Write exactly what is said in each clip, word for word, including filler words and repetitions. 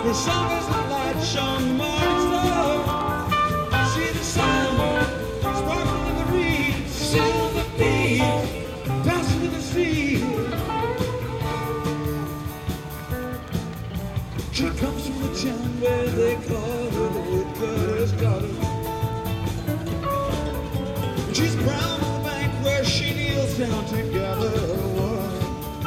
The sun is the light shone morning star. See the sun sparkling in the reeds, silver beams dancing in the sea. She comes from the town where they call her the woodcutter's daughter. She's brown on the bank where she kneels down to gather her water.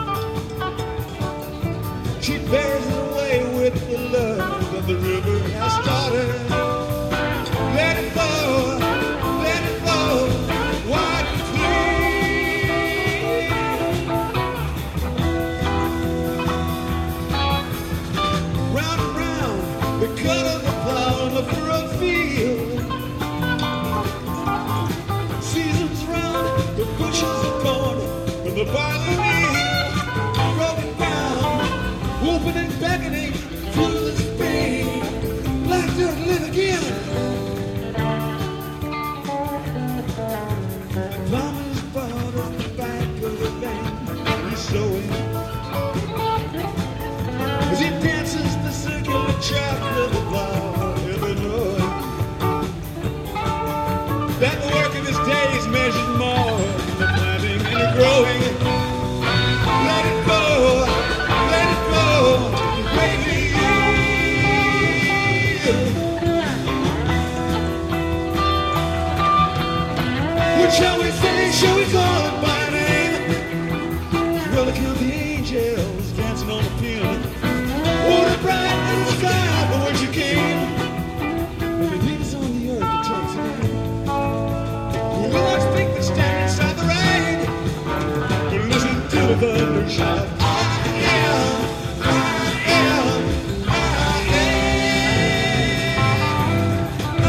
She bears it away with the love that the river has started. Let it flow, let it flow, wide and clear. Round and round, the cut of the plow in the furrowed field. Seasons round, the bushels of corn and the barley meal. Rolling down, whooping and beckoning through the spring. Black dirt live again. The farmer's bought at the back of the bank. He's sowing as he dances the circular track of the plow, Illinois. That the work of his days measured more than the planting and the growing. Let it go, let it go, baby. What shall we say? Shall we call it by name? Well, I count the angels dancing on the pin. What a bright in the sky for which you came. When the leaves on the earth, it takes it in. We won't speak but stand inside the rain. But listen to the thunder shout. I am, I am, I am, I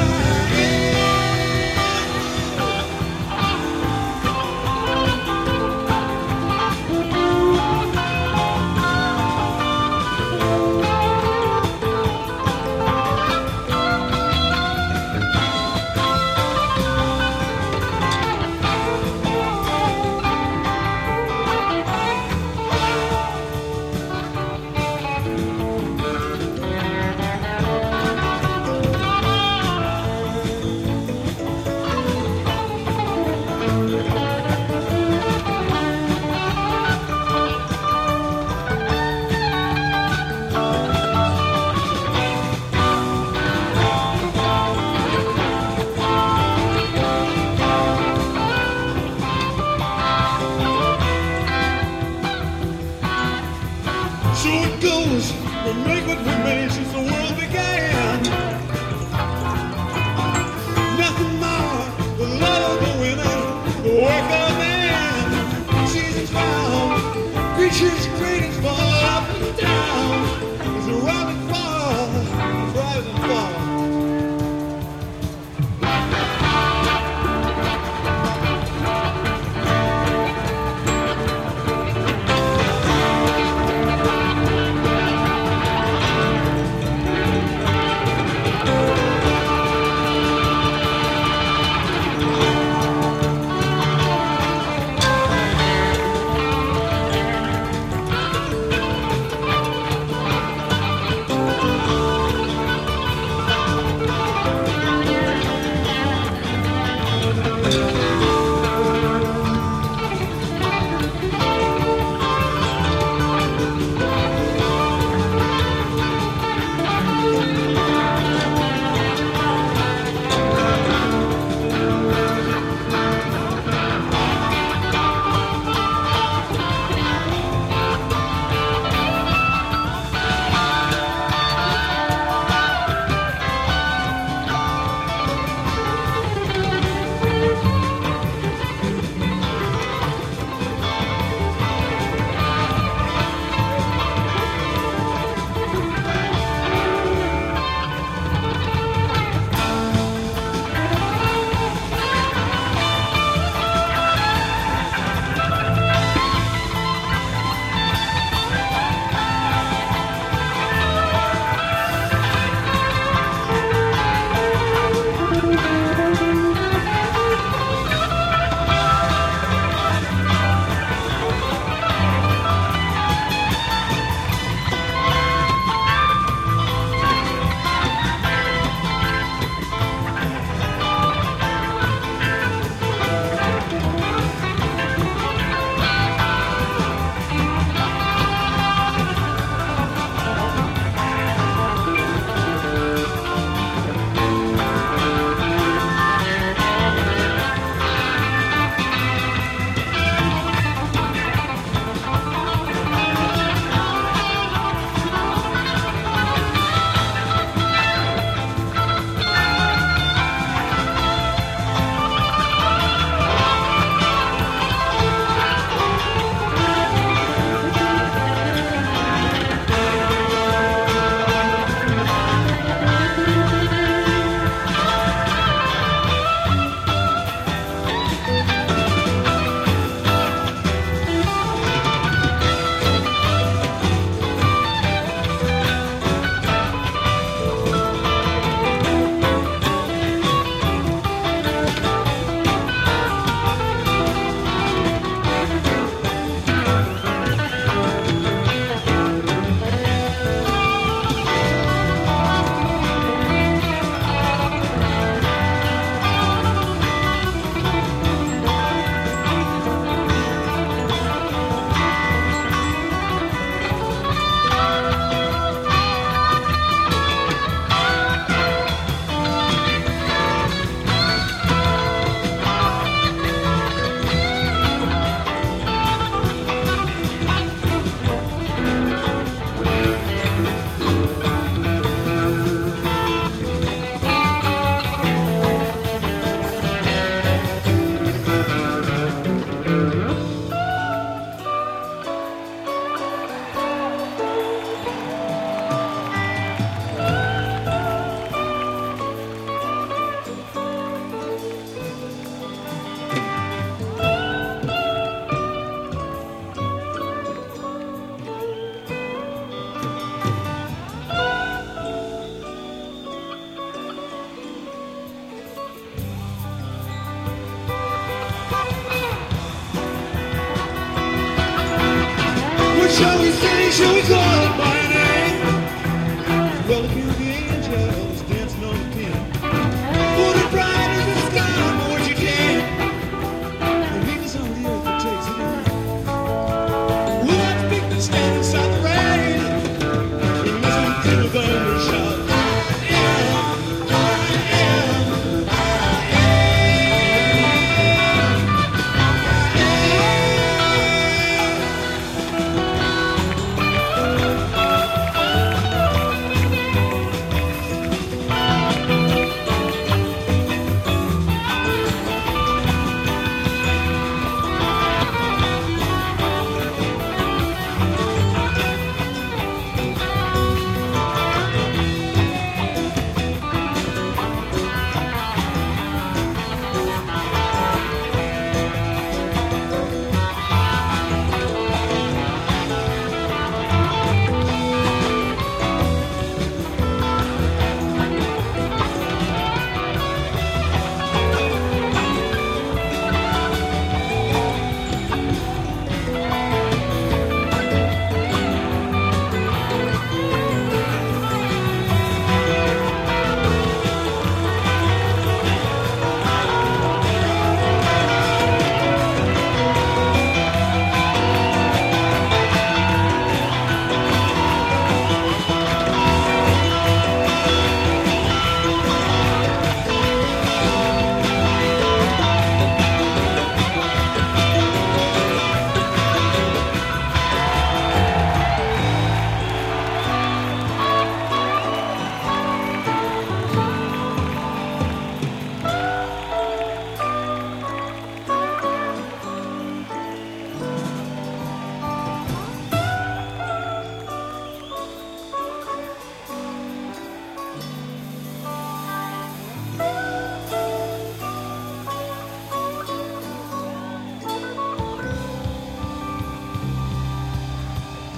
Shall we say, shall we call it by